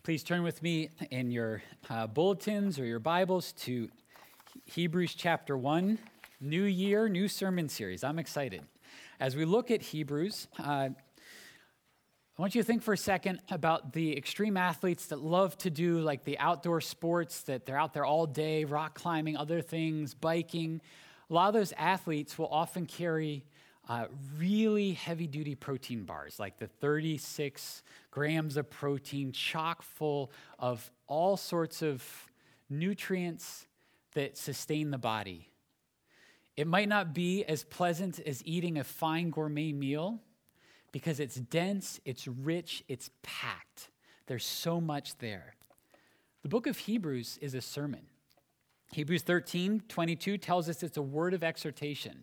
Please turn with me in your bulletins or your Bibles to Hebrews chapter 1, new year, new sermon series. I'm excited. As we look at Hebrews, I want you to think for a second about the extreme athletes that love to do like the outdoor sports, that they're out there all day, rock climbing, other things, biking. A lot of those athletes will often carry really heavy-duty protein bars, like the 36 grams of protein, chock full of all sorts of nutrients that sustain the body. It might not be as pleasant as eating a fine gourmet meal because it's dense, it's rich, it's packed. There's so much there. The book of Hebrews is a sermon. Hebrews 13:22 tells us it's a word of exhortation.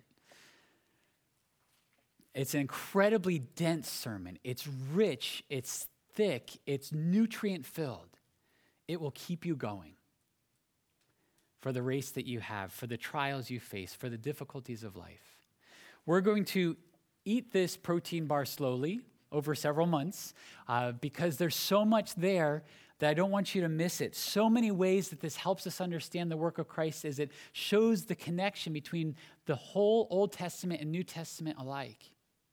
It's an incredibly dense sermon. It's rich, it's thick, it's nutrient-filled. It will keep you going for the race that you have, for the trials you face, for the difficulties of life. We're going to eat this protein bar slowly over several months because there's so much there that I don't want you to miss it. So many ways that this helps us understand the work of Christ is it shows the connection between the whole Old Testament and New Testament alike.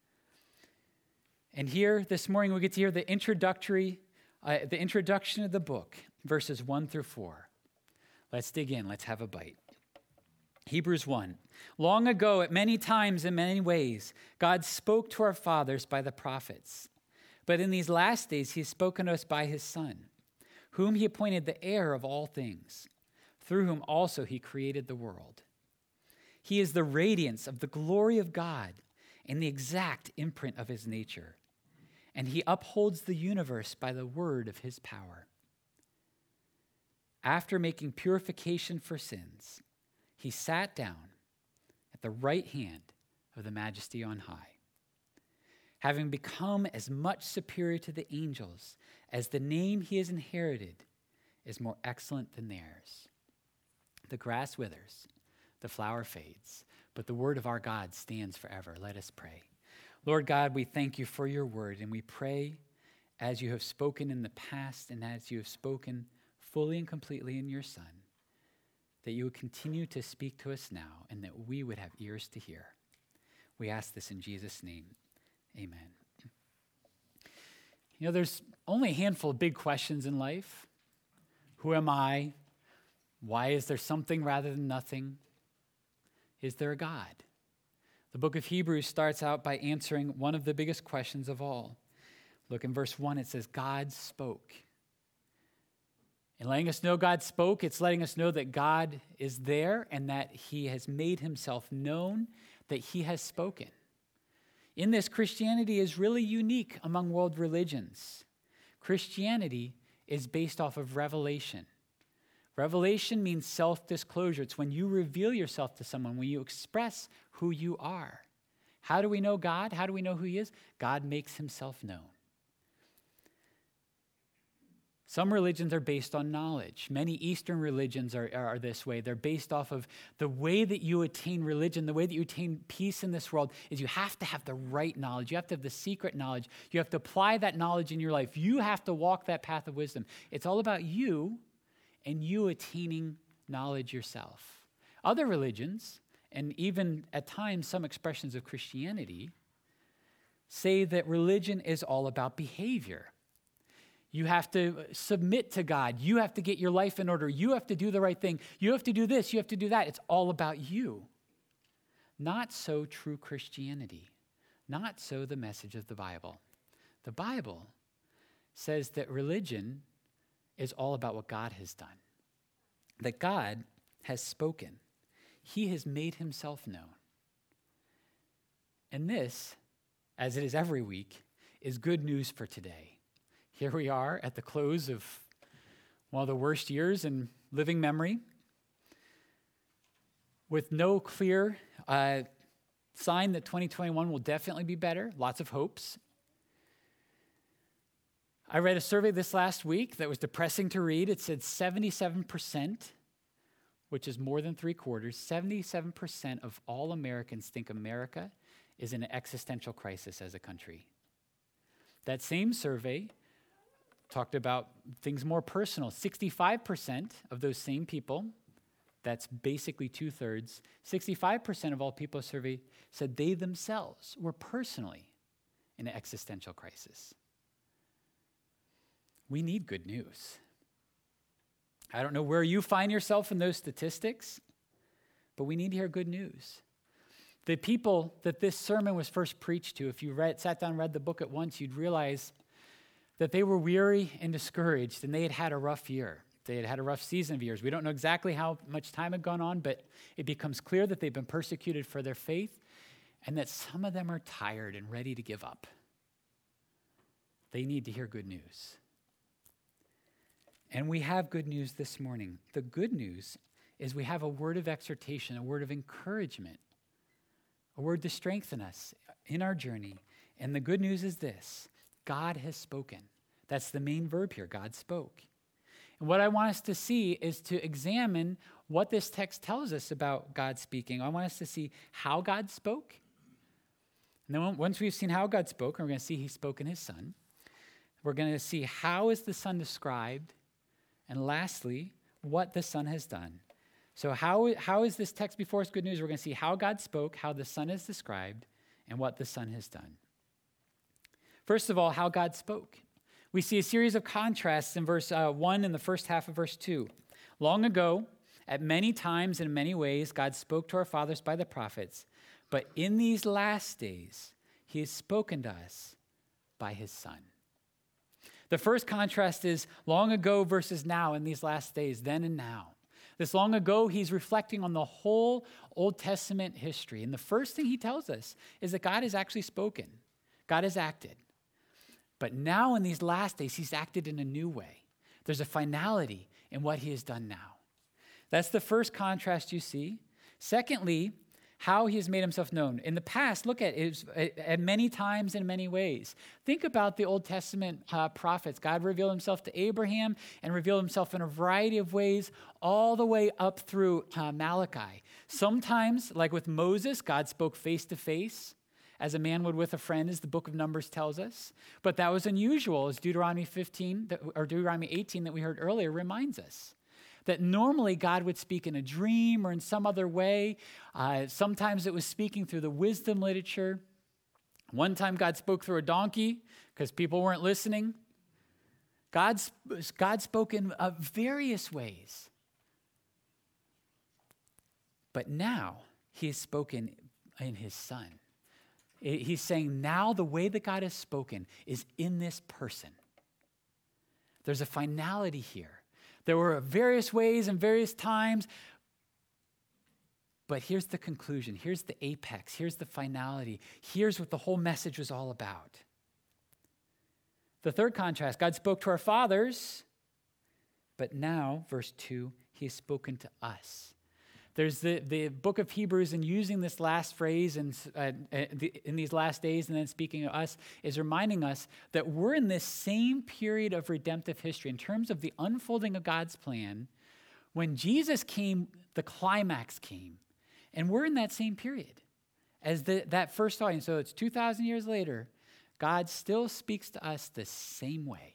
And here, this morning, we get to hear the introduction of the book, verses 1 through 4. Let's dig in. Let's have a bite. Hebrews 1. Long ago, at many times in many ways, God spoke to our fathers by the prophets. But in these last days, he has spoken to us by his Son, whom he appointed the heir of all things, through whom also he created the world. He is the radiance of the glory of God and the exact imprint of his nature, and he upholds the universe by the word of his power. After making purification for sins, he sat down at the right hand of the Majesty on high, having become as much superior to the angels as the name he has inherited is more excellent than theirs. The grass withers, the flower fades, but the word of our God stands forever. Let us pray. Lord God, we thank you for your word, and we pray as you have spoken in the past and as you have spoken fully and completely in your Son, that you would continue to speak to us now and that we would have ears to hear. We ask this in Jesus' name. Amen. You know, there's only a handful of big questions in life. Who am I? Why is there something rather than nothing? Is there a God? The book of Hebrews starts out by answering one of the biggest questions of all. Look in verse 1, it says, God spoke. And letting us know God spoke, it's letting us know that God is there and that he has made himself known, that he has spoken. In this, Christianity is really unique among world religions. Christianity is based off of revelation. Revelation means self-disclosure. It's when you reveal yourself to someone, when you express who you are. How do we know God? How do we know who he is? God makes himself known. Some religions are based on knowledge. Many Eastern religions are this way. They're based off of the way that you attain religion, the way that you attain peace in this world is you have to have the right knowledge. You have to have the secret knowledge. You have to apply that knowledge in your life. You have to walk that path of wisdom. It's all about you and you attaining knowledge yourself. Other religions, and even at times some expressions of Christianity, say that religion is all about behavior. You have to submit to God. You have to get your life in order. You have to do the right thing. You have to do this. You have to do that. It's all about you. Not so true Christianity. Not so the message of the Bible. The Bible says that religion is all about what God has done. That God has spoken. He has made himself known. And this, as it is every week, is good news for today. Here we are at the close of one of the worst years in living memory, with no clear sign that 2021 will definitely be better, lots of hopes. I read a survey this last week that was depressing to read. It said 77%, which is more than 3/4, 77% of all Americans think America is in an existential crisis as a country. That same survey talked about things more personal. 65% of those same people, that's basically 2/3, 65% of all people surveyed said they themselves were personally in an existential crisis. We need good news. I don't know where you find yourself in those statistics, but we need to hear good news. The people that this sermon was first preached to, if you sat down and read the book at once, you'd realize that they were weary and discouraged, and they had had a rough year. They had had a rough season of years. We don't know exactly how much time had gone on, but it becomes clear that they've been persecuted for their faith and that some of them are tired and ready to give up. They need to hear good news. And we have good news this morning. The good news is we have a word of exhortation, a word of encouragement, a word to strengthen us in our journey. And the good news is this: God has spoken. That's the main verb here. God spoke. And what I want us to see is to examine what this text tells us about God speaking. I want us to see how God spoke. And then once we've seen how God spoke, we're going to see he spoke in his Son. We're going to see how is the Son described. And lastly, what the Son has done. So how is this text before us good news? We're going to see how God spoke, how the Son is described, and what the Son has done. First of all, how God spoke. We see a series of contrasts in verse 1 and the first half of verse 2. Long ago, at many times and in many ways, God spoke to our fathers by the prophets. But in these last days, he has spoken to us by his Son. The first contrast is long ago versus now in these last days, then and now. This long ago, he's reflecting on the whole Old Testament history. And the first thing he tells us is that God has actually spoken. God has acted. But now in these last days, he's acted in a new way. There's a finality in what he has done now. That's the first contrast you see. Secondly, how he has made himself known. In the past, look at it at many times in many ways. Think about the Old Testament prophets. God revealed himself to Abraham and revealed himself in a variety of ways all the way up through Malachi. Sometimes, like with Moses, God spoke face to face as a man would with a friend, as the book of Numbers tells us. But that was unusual, as Deuteronomy 18 that we heard earlier reminds us. That normally God would speak in a dream or in some other way. Sometimes it was speaking through the wisdom literature. One time God spoke through a donkey because people weren't listening. God spoke in various ways. But now he has spoken in his Son. He's saying now the way that God has spoken is in this person. There's a finality here. There were various ways and various times, but here's the conclusion. Here's the apex. Here's the finality. Here's what the whole message was all about. The third contrast, God spoke to our fathers, but now, verse 2, he has spoken to us. There's the book of Hebrews, and using this last phrase in these last days and then speaking to us is reminding us that we're in this same period of redemptive history in terms of the unfolding of God's plan. When Jesus came, the climax came. And we're in that same period as that first audience. So it's 2,000 years later, God still speaks to us the same way.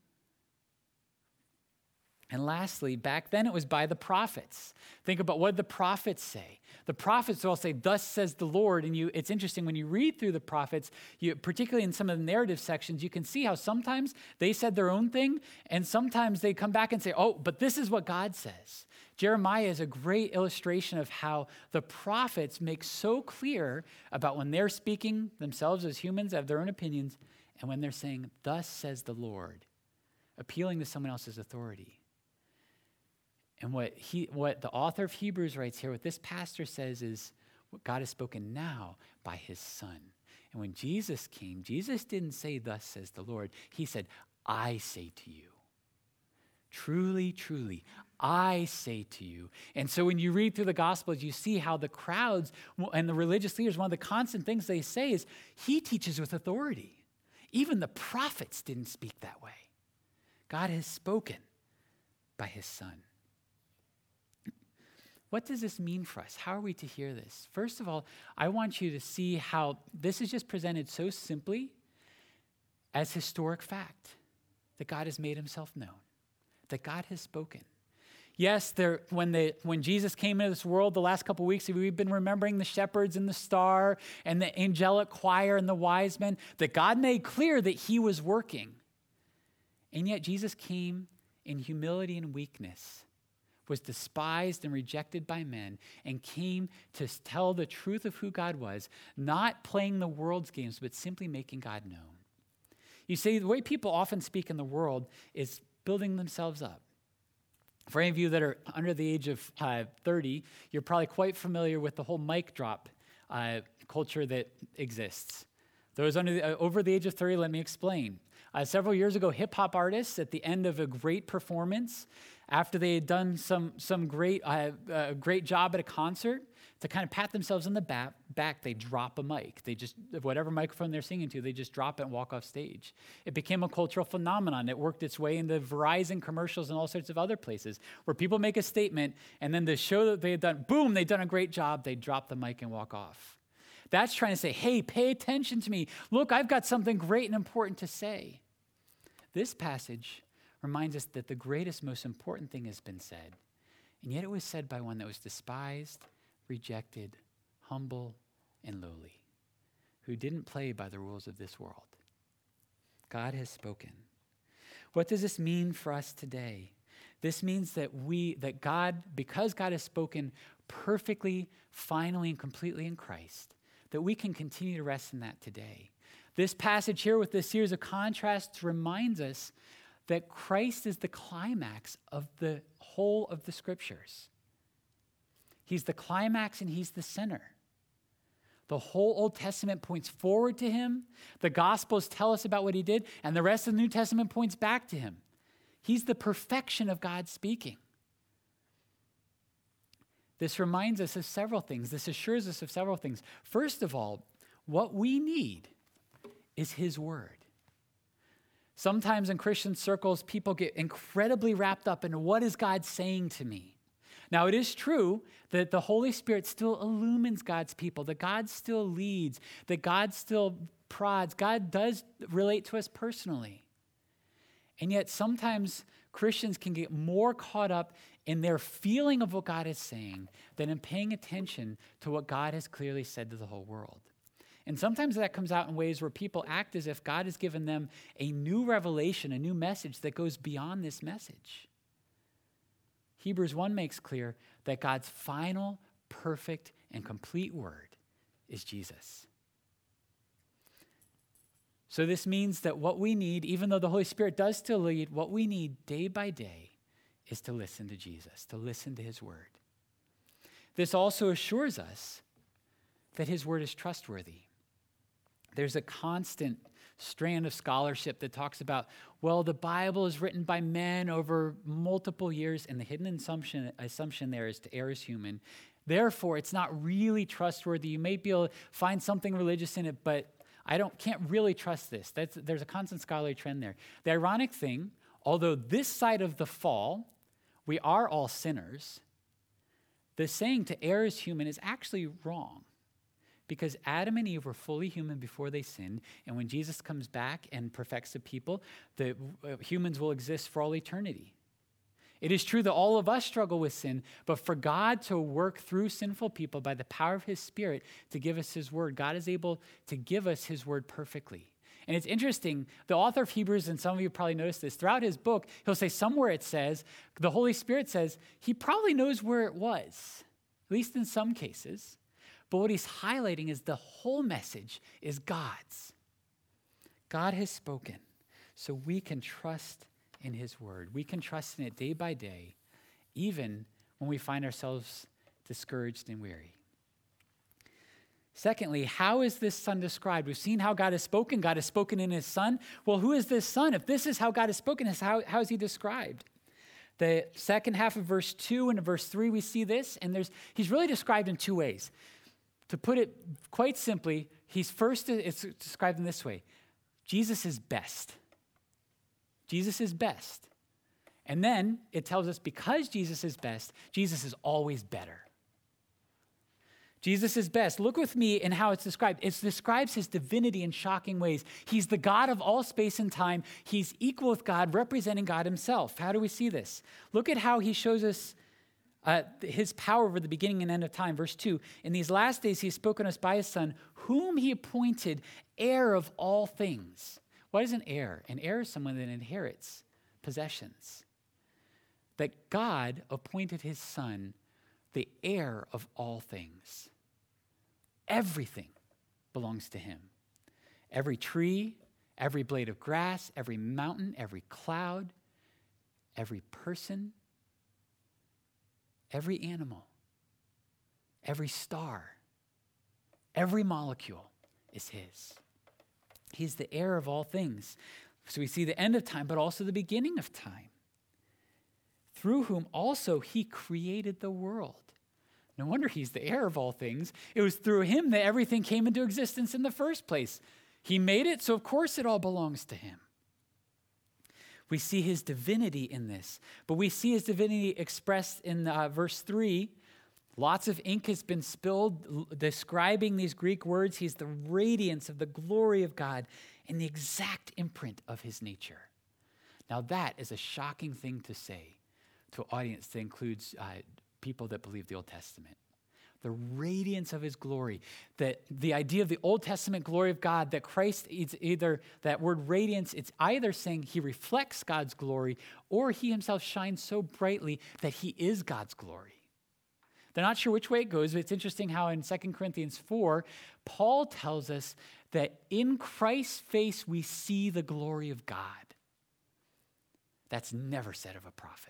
And lastly, back then it was by the prophets. Think about what the prophets say. The prophets all say, thus says the Lord. And it's interesting when you read through the prophets, particularly in some of the narrative sections, you can see how sometimes they said their own thing, and sometimes they come back and say, oh, but this is what God says. Jeremiah is a great illustration of how the prophets make so clear about when they're speaking themselves as humans, have their own opinions, and when they're saying, thus says the Lord, appealing to someone else's authority. And what the author of Hebrews writes here, what this pastor says is what God has spoken now by his Son. And when Jesus came, Jesus didn't say, thus says the Lord. He said, I say to you. Truly, truly, I say to you. And so when you read through the Gospels, you see how the crowds and the religious leaders, one of the constant things they say is, he teaches with authority. Even the prophets didn't speak that way. God has spoken by his Son. What does this mean for us? How are we to hear this? First of all, I want you to see how this is just presented so simply as historic fact. that God has made himself known, that God has spoken. Yes, when Jesus came into this world the last couple of weeks, we've been remembering the shepherds and the star and the angelic choir and the wise men, that God made clear that he was working. And yet Jesus came in humility and weakness, was despised and rejected by men, and came to tell the truth of who God was, not playing the world's games, but simply making God known. You see, the way people often speak in the world is building themselves up. For any of you that are under the age of 30, you're probably quite familiar with the whole mic drop culture that exists. Those over the age of 30, let me explain. Several years ago, hip-hop artists, at the end of a great performance, after they had done some great job at a concert, to kind of pat themselves on the back, they drop a mic. They just, whatever microphone they're singing to, they just drop it and walk off stage. It became a cultural phenomenon. It worked its way into Verizon commercials and all sorts of other places where people make a statement, and then the show that they had done, boom, they'd done a great job, they drop the mic and walk off. That's trying to say, hey, pay attention to me. Look, I've got something great and important to say. This passage reminds us that the greatest, most important thing has been said, and yet it was said by one that was despised, rejected, humble, and lowly, who didn't play by the rules of this world. God has spoken. What does this mean for us today? This means that God, because God has spoken perfectly, finally, and completely in Christ, that we can continue to rest in that today. This passage here with this series of contrasts reminds us that Christ is the climax of the whole of the scriptures. He's the climax and he's the center. The whole Old Testament points forward to him. The Gospels tell us about what he did, and the rest of the New Testament points back to him. He's the perfection of God speaking. This reminds us of several things. This assures us of several things. First of all, what we need is his word. Sometimes in Christian circles, people get incredibly wrapped up in what is God saying to me. Now, it is true that the Holy Spirit still illumines God's people, that God still leads, that God still prods. God does relate to us personally. And yet sometimes Christians can get more caught up in their feeling of what God is saying than in paying attention to what God has clearly said to the whole world. And sometimes that comes out in ways where people act as if God has given them a new revelation, a new message that goes beyond this message. Hebrews 1 makes clear that God's final, perfect, and complete word is Jesus. So this means that what we need, even though the Holy Spirit does still lead, what we need day by day is to listen to Jesus, to listen to his word. This also assures us that his word is trustworthy. There's a constant strand of scholarship that talks about, well, the Bible is written by men over multiple years, and the hidden assumption there is to err is human. Therefore, it's not really trustworthy. You may be able to find something religious in it, but can't really trust this. There's a constant scholarly trend there. The ironic thing, although this side of the fall, we are all sinners, the saying to err is human is actually wrong. Because Adam and Eve were fully human before they sinned, and when Jesus comes back and perfects the people, the humans will exist for all eternity. It is true that all of us struggle with sin, but for God to work through sinful people by the power of his Spirit to give us his word, God is able to give us his word perfectly. And it's interesting, the author of Hebrews, and some of you probably noticed this, throughout his book, he'll say somewhere it says, the Holy Spirit says, he probably knows where it was, at least in some cases. But what he's highlighting is the whole message is God's. God has spoken, so we can trust in his word. We can trust in it day by day, even when we find ourselves discouraged and weary. Secondly, how is this son described? We've seen how God has spoken. God has spoken in his son. Well, who is this son? If this is how God has spoken, how is he described? The second half of verse 2 and verse 3, we see this, and he's really described in two ways. To put it quite simply, it's described in this way. Jesus is best. Jesus is best. And then it tells us because Jesus is best, Jesus is always better. Jesus is best. Look with me in how it's described. It describes his divinity in shocking ways. He's the God of all space and time. He's equal with God, representing God himself. How do we see this? Look at how he shows us his power over the beginning and end of time. Verse 2, in these last days he has spoken to us by his Son, whom he appointed heir of all things. What is an heir? An heir is someone that inherits possessions. That God appointed his Son the heir of all things. Everything belongs to him. Every tree, every blade of grass, every mountain, every cloud, every person, every animal, every star, every molecule is his. He's the heir of all things. So we see the end of time, but also the beginning of time, through whom also he created the world. No wonder he's the heir of all things. It was through him that everything came into existence in the first place. He made it, so of course it all belongs to him. We see his divinity in this, but we see his divinity expressed in verse 3. Lots of ink has been spilled describing these Greek words. He's the radiance of the glory of God and the exact imprint of his nature. Now that is a shocking thing to say to an audience that includes people that believe the Old Testament. The radiance of his glory, that the idea of the Old Testament glory of God, that Christ is either, that word radiance, it's either saying he reflects God's glory or he himself shines so brightly that he is God's glory. They're not sure which way it goes, but it's interesting how in 2 Corinthians 4, Paul tells us that in Christ's face we see the glory of God. That's never said of a prophet.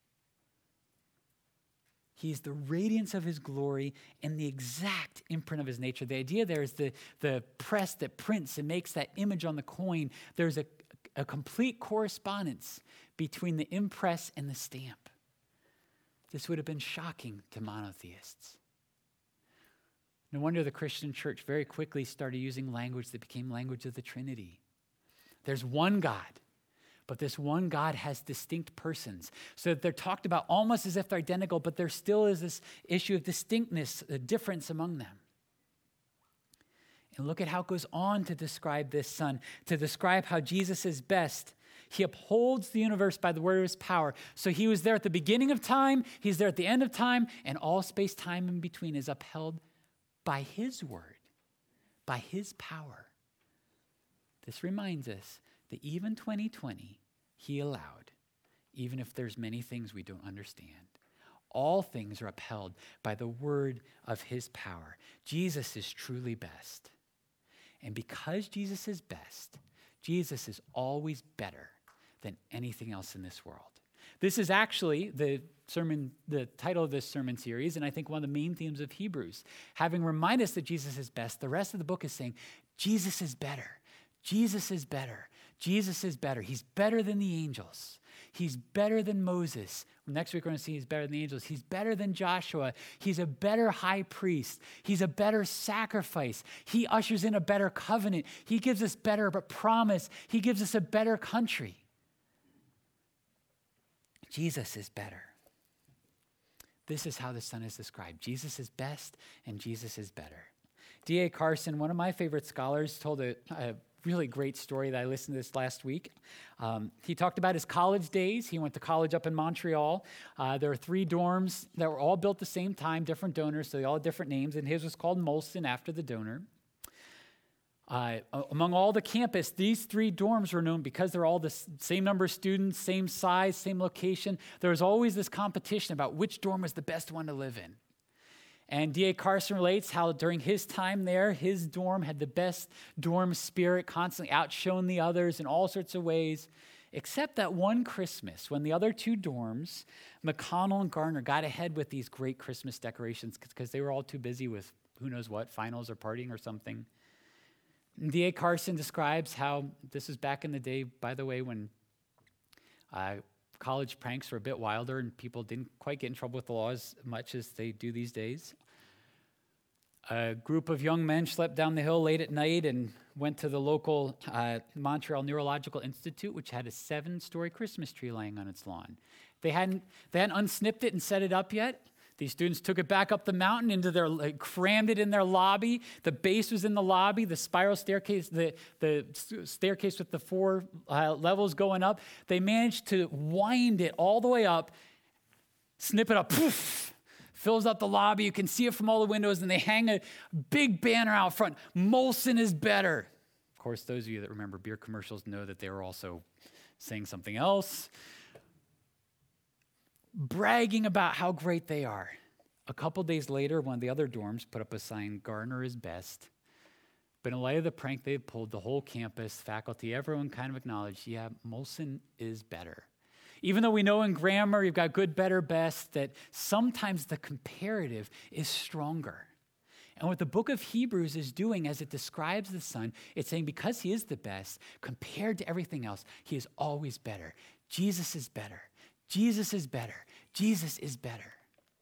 He's the radiance of his glory and the exact imprint of his nature. The idea there is the press that prints and makes that image on the coin. There's a complete correspondence between the impress and the stamp. This would have been shocking to monotheists. No wonder the Christian church very quickly started using language that became language of the Trinity. There's one God. But this one God has distinct persons. So they're talked about almost as if they're identical, but there still is this issue of distinctness, a difference among them. And look at how it goes on to describe this Son, to describe how Jesus is best. He upholds the universe by the word of his power. So he was there at the beginning of time, he's there at the end of time, and all space-time in between is upheld by his word, by his power. This reminds us that even 2020, he allowed, even if there's many things we don't understand. All things are upheld by the word of his power. Jesus is truly best. And because Jesus is best, Jesus is always better than anything else in this world. This is actually the title of this sermon series, and I think one of the main themes of Hebrews. Having reminded us that Jesus is best, the rest of the book is saying, Jesus is better. Jesus is better. Jesus is better. He's better than the angels. He's better than Moses. Next week we're going to see he's better than the angels. He's better than Joshua. He's a better high priest. He's a better sacrifice. He ushers in a better covenant. He gives us better promise. He gives us a better country. Jesus is better. This is how the Son is described. Jesus is best and Jesus is better. D.A. Carson, one of my favorite scholars, told a really great story that I listened to this last week. He talked about his college days. He went to college up in Montreal. There were 3 dorms that were all built at the same time, different donors, so they all had different names, and his was called Molson after the donor. Among all the campus, these 3 dorms were known because they're all the same number of students, same size, same location. There was always this competition about which dorm was the best one to live in. And D.A. Carson relates how during his time there, his dorm had the best dorm spirit, constantly outshone the others in all sorts of ways, except that one Christmas when the other 2 dorms, McConnell and Gardner, got ahead with these great Christmas decorations because they were all too busy with who knows what, finals or partying or something. D.A. Carson describes how this is back in the day, by the way, when college pranks were a bit wilder and people didn't quite get in trouble with the law as much as they do these days. A group of young men slept down the hill late at night and went to the local Montreal Neurological Institute, which had a 7-story Christmas tree laying on its lawn. They hadn't unsnipped it and set it up yet. These students took it back up the mountain into crammed it in their lobby. The base was in the lobby, the spiral staircase, the staircase with the 4 levels going up. They managed to wind it all the way up, snip it up, poof, fills up the lobby. You can see it from all the windows, and they hang a big banner out front. Molson is better. Of course, those of you that remember beer commercials know that they were also saying something else, bragging about how great they are. A couple days later, one of the other dorms put up a sign, Gardner is best. But in light of the prank they pulled, the whole campus, faculty, everyone kind of acknowledged, yeah, Molson is better. Even though we know in grammar you've got good, better, best, that sometimes the comparative is stronger. And what the book of Hebrews is doing as it describes the Son, it's saying because he is the best, compared to everything else, he is always better. Jesus is better. Jesus is better. Jesus is better.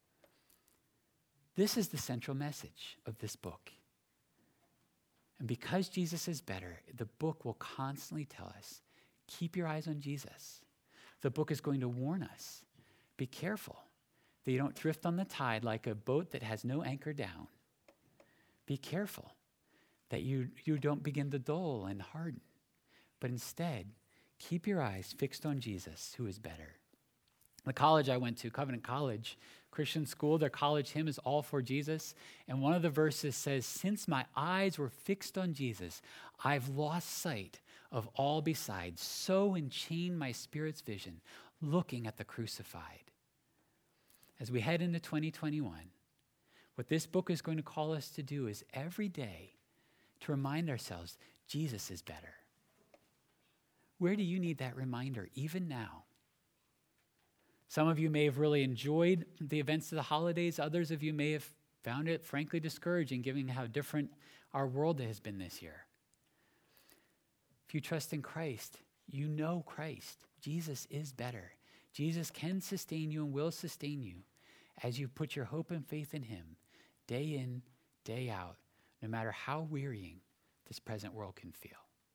This is the central message of this book. And because Jesus is better, the book will constantly tell us, keep your eyes on Jesus. The book is going to warn us, be careful that you don't drift on the tide like a boat that has no anchor down. Be careful that you don't begin to dull and harden, but instead, keep your eyes fixed on Jesus, who is better. The college I went to, Covenant College, Christian school, their college hymn is All for Jesus. And one of the verses says, since my eyes were fixed on Jesus, I've lost sight of all besides. So enchained my spirit's vision, looking at the crucified. As we head into 2021, what this book is going to call us to do is every day to remind ourselves, Jesus is better. Where do you need that reminder, even now? Some of you may have really enjoyed the events of the holidays. Others of you may have found it, frankly, discouraging, given how different our world has been this year. If you trust in Christ, you know Christ. Jesus is better. Jesus can sustain you and will sustain you as you put your hope and faith in him, day in, day out, no matter how wearying this present world can feel.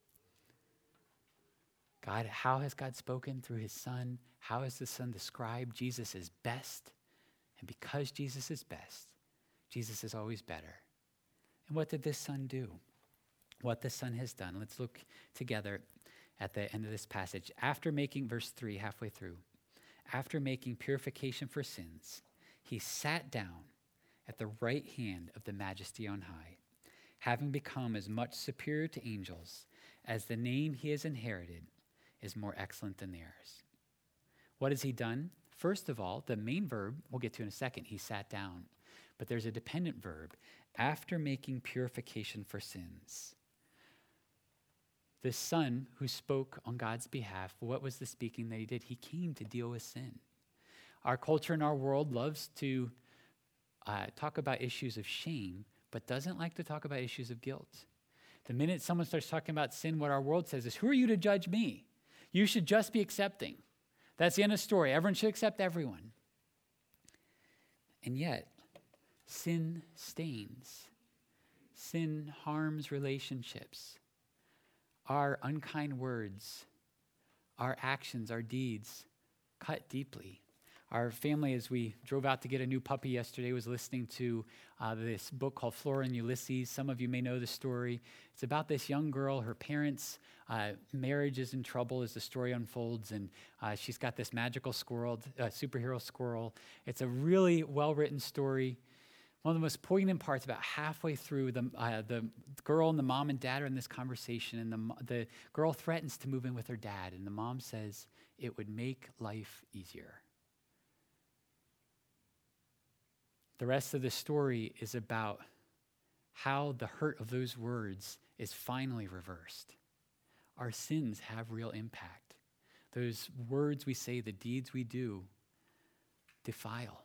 God, how has God spoken through his Son? How has the Son described Jesus is best? And because Jesus is best, Jesus is always better. And what did this Son do? What the Son has done. Let's look together at the end of this passage. After making, verse 3, halfway through, after making purification for sins, he sat down at the right hand of the Majesty on high, having become as much superior to angels as the name he has inherited is more excellent than theirs. What has he done? First of all, the main verb, we'll get to in a second, he sat down. But there's a dependent verb, after making purification for sins. The Son who spoke on God's behalf, what was the speaking that he did? He came to deal with sin. Our culture and our world loves to talk about issues of shame, but doesn't like to talk about issues of guilt. The minute someone starts talking about sin, what our world says is, who are you to judge me? You should just be accepting. That's the end of the story. Everyone should accept everyone. And yet, sin stains. Sin harms relationships. Our unkind words, our actions, our deeds cut deeply. Our family, as we drove out to get a new puppy yesterday, was listening to this book called Flora and Ulysses. Some of you may know the story. It's about this young girl. Her parents' marriage is in trouble as the story unfolds, and she's got this magical squirrel, superhero squirrel. It's a really well-written story. One of the most poignant parts, about halfway through, the girl and the mom and dad are in this conversation, and the girl threatens to move in with her dad, and the mom says, it would make life easier. The rest of the story is about how the hurt of those words is finally reversed. Our sins have real impact. Those words we say, the deeds we do, defile.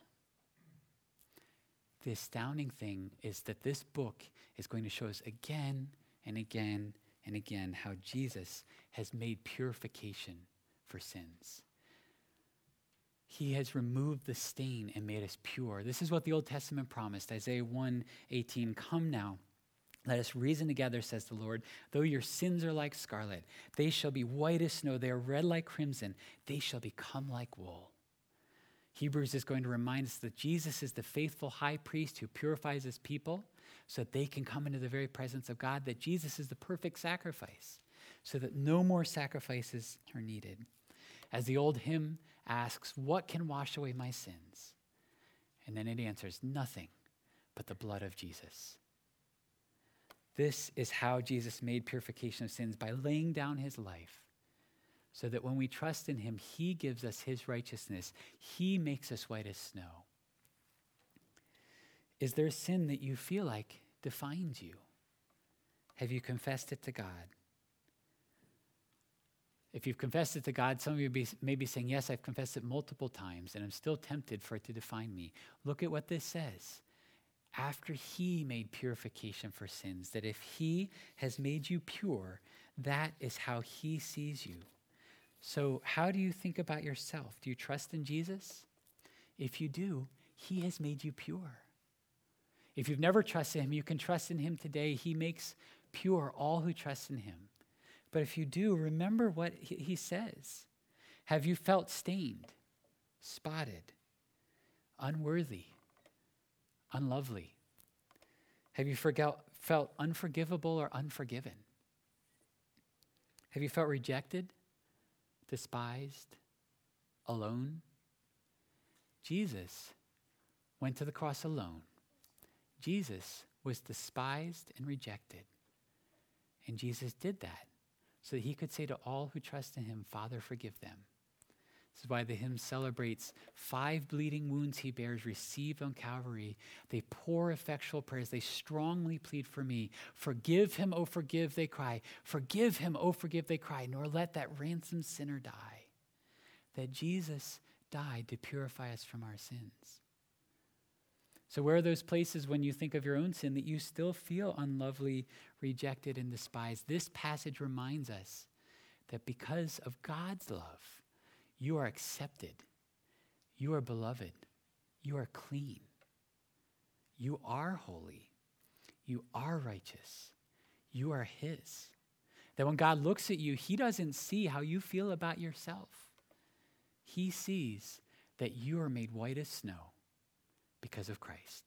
The astounding thing is that this book is going to show us again and again and again how Jesus has made purification for sins. He has removed the stain and made us pure. This is what the Old Testament promised. Isaiah 1:18, come now, let us reason together, says the Lord. Though your sins are like scarlet, they shall be white as snow. They are red like crimson. They shall become like wool. Hebrews is going to remind us that Jesus is the faithful high priest who purifies his people so that they can come into the very presence of God, that Jesus is the perfect sacrifice so that no more sacrifices are needed. As the old hymn asks, what can wash away my sins? And then it answers, nothing but the blood of Jesus. This is how Jesus made purification of sins, by laying down his life, so that when we trust in him, he gives us his righteousness. He makes us white as snow. Is there a sin that you feel like defines you? Have you confessed it to God? If you've confessed it to God, some of you may be saying, yes, I've confessed it multiple times, and I'm still tempted for it to define me. Look at what this says. After he made purification for sins, that if he has made you pure, that is how he sees you. So how do you think about yourself? Do you trust in Jesus? If you do, he has made you pure. If you've never trusted him, you can trust in him today. He makes pure all who trust in him. But if you do, remember what he says. Have you felt stained, spotted, unworthy, unlovely? Have you felt unforgivable or unforgiven? Have you felt rejected, despised, alone? Jesus went to the cross alone. Jesus was despised and rejected. And Jesus did that so that he could say to all who trust in him, Father, forgive them. This is why the hymn celebrates 5 bleeding wounds he bears, received on Calvary. They pour effectual prayers. They strongly plead for me. Forgive him, oh forgive, they cry. Forgive him, oh forgive, they cry. Nor let that ransomed sinner die. That Jesus died to purify us from our sins. So where are those places when you think of your own sin that you still feel unlovely, rejected, and despised? This passage reminds us that because of God's love, you are accepted. You are beloved. You are clean. You are holy. You are righteous. You are his. That when God looks at you, he doesn't see how you feel about yourself. He sees that you are made white as snow because of Christ.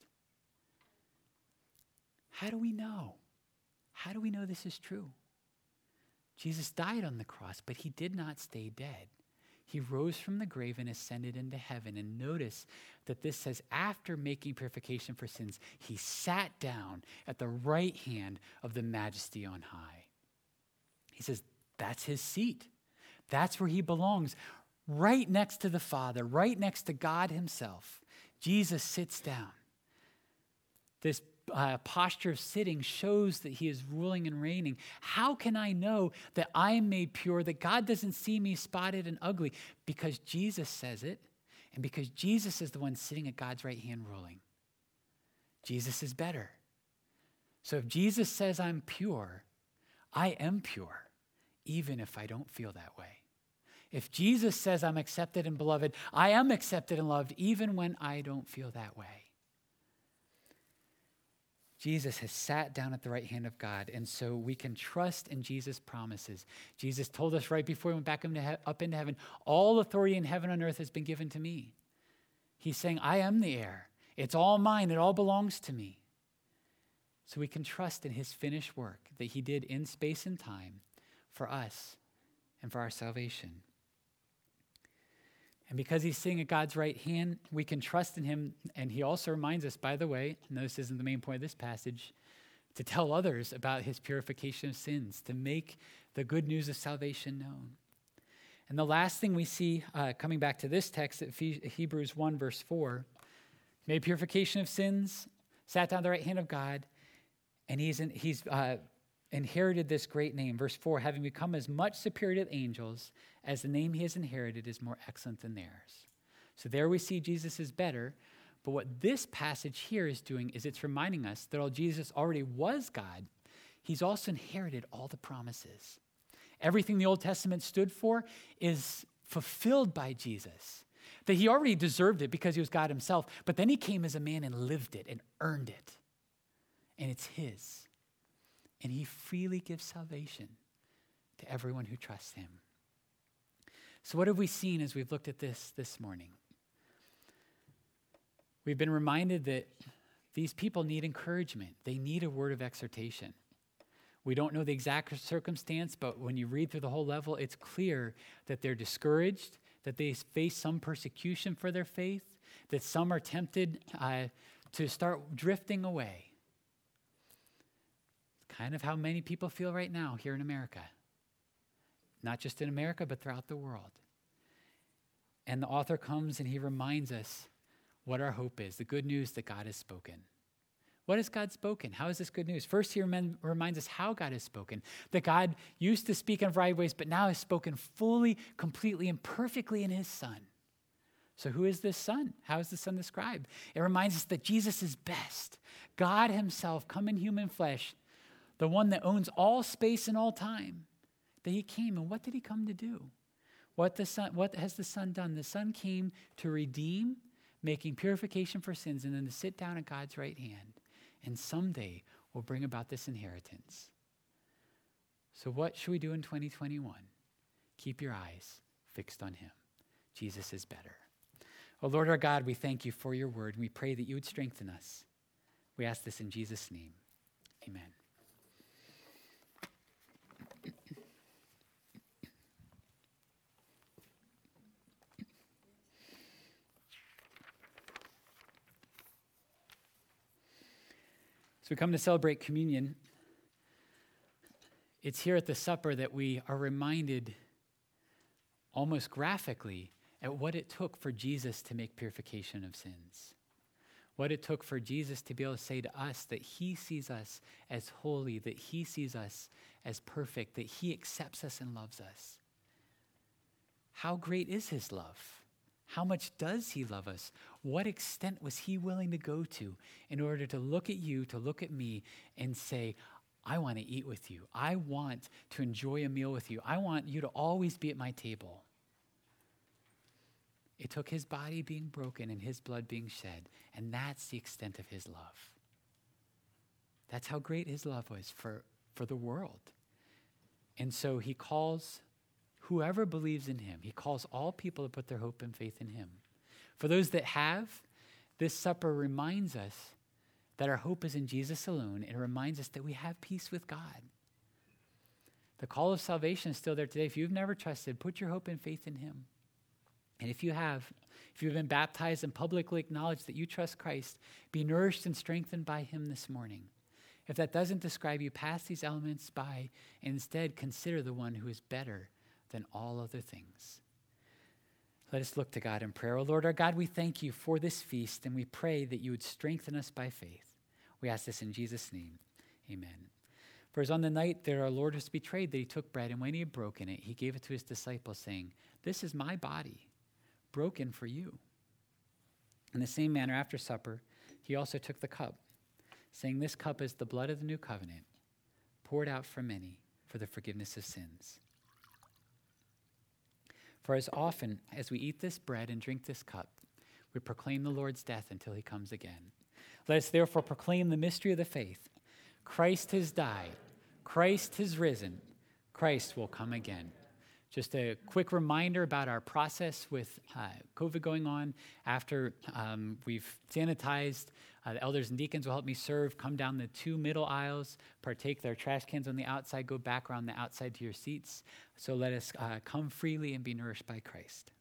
How do we know? How do we know this is true? Jesus died on the cross, but he did not stay dead. He rose from the grave and ascended into heaven. And notice that this says, after making purification for sins, he sat down at the right hand of the Majesty on high. He says, that's his seat. That's where he belongs, right next to the Father, right next to God himself. Jesus sits down. This posture of sitting shows that he is ruling and reigning. How can I know that I am made pure, that God doesn't see me spotted and ugly? Because Jesus says it, and because Jesus is the one sitting at God's right hand ruling. Jesus is better. So if Jesus says I'm pure, I am pure, even if I don't feel that way. If Jesus says I'm accepted and beloved, I am accepted and loved, even when I don't feel that way. Jesus has sat down at the right hand of God, and so we can trust in Jesus' promises. Jesus told us right before he went back up into heaven, all authority in heaven and earth has been given to me. He's saying, I am the heir. It's all mine. It all belongs to me. So we can trust in his finished work that he did in space and time for us and for our salvation. And because he's sitting at God's right hand, we can trust in him. And he also reminds us, by the way, and this isn't the main point of this passage, to tell others about his purification of sins, to make the good news of salvation known. And the last thing we see, coming back to this text, at Hebrews 1, verse 4, made purification of sins, sat down at the right hand of God, and he's inherited this great name. Verse 4, having become as much superior to angels as the name he has inherited is more excellent than theirs. So there we see Jesus is better, but what this passage here is doing is it's reminding us that while Jesus already was God, he's also inherited all the promises. Everything the Old Testament stood for is fulfilled by Jesus. That he already deserved it because he was God himself, but then he came as a man and lived it and earned it. And it's his. And he freely gives salvation to everyone who trusts him. So what have we seen as we've looked at this morning? We've been reminded that these people need encouragement. They need a word of exhortation. We don't know the exact circumstance, but when you read through the whole level, it's clear that they're discouraged, that they face some persecution for their faith, that some are tempted to start drifting away. Kind of how many people feel right now here in America. Not just in America, but throughout the world. And the author comes and he reminds us what our hope is, the good news that God has spoken. What has God spoken? How is this good news? First, he reminds us how God has spoken, that God used to speak in a variety of ways, but now has spoken fully, completely, and perfectly in his Son. So who is this Son? How is the Son described? It reminds us that Jesus is best. God himself, come in human flesh, the one that owns all space and all time, that he came. And what did he come to do? What has the Son done? The Son came to redeem, making purification for sins, and then to sit down at God's right hand. And someday will bring about this inheritance. So what should we do in 2021? Keep your eyes fixed on him. Jesus is better. Oh, Lord our God, we thank you for your word. We pray that you would strengthen us. We ask this in Jesus' name. Amen. So we come to celebrate communion. It's here at the supper that we are reminded almost graphically at what it took for Jesus to make purification of sins. What it took for Jesus to be able to say to us that he sees us as holy, that he sees us as perfect, that he accepts us and loves us. How great is his love? How much does he love us? What extent was he willing to go to in order to look at you, to look at me and say, I want to eat with you. I want to enjoy a meal with you. I want you to always be at my table. It took his body being broken and his blood being shed, and that's the extent of his love. That's how great his love was for the world. And so he calls whoever believes in him, he calls all people to put their hope and faith in him. For those that have, this supper reminds us that our hope is in Jesus alone. It reminds us that we have peace with God. The call of salvation is still there today. If you've never trusted, put your hope and faith in him. And if you've been baptized and publicly acknowledged that you trust Christ, be nourished and strengthened by him this morning. If that doesn't describe you, pass these elements by and instead consider the one who is better than all other things. Let us look to God in prayer. Oh Lord our God, we thank you for this feast, and we pray that you would strengthen us by faith. We ask this in Jesus' name. Amen. For as on the night that our Lord was betrayed, that he took bread, and when he had broken it, he gave it to his disciples, saying, "This is my body, broken for you." In the same manner, after supper, he also took the cup, saying, "This cup is the blood of the new covenant, poured out for many for the forgiveness of sins. For as often as we eat this bread and drink this cup, we proclaim the Lord's death until he comes again. Let us therefore proclaim the mystery of the faith. Christ has died. Christ has risen. Christ will come again." Just a quick reminder about our process with COVID going on. After we've sanitized, the elders and deacons will help me serve. Come down the 2 middle aisles, partake their trash cans on the outside, go back around the outside to your seats. So let us come freely and be nourished by Christ.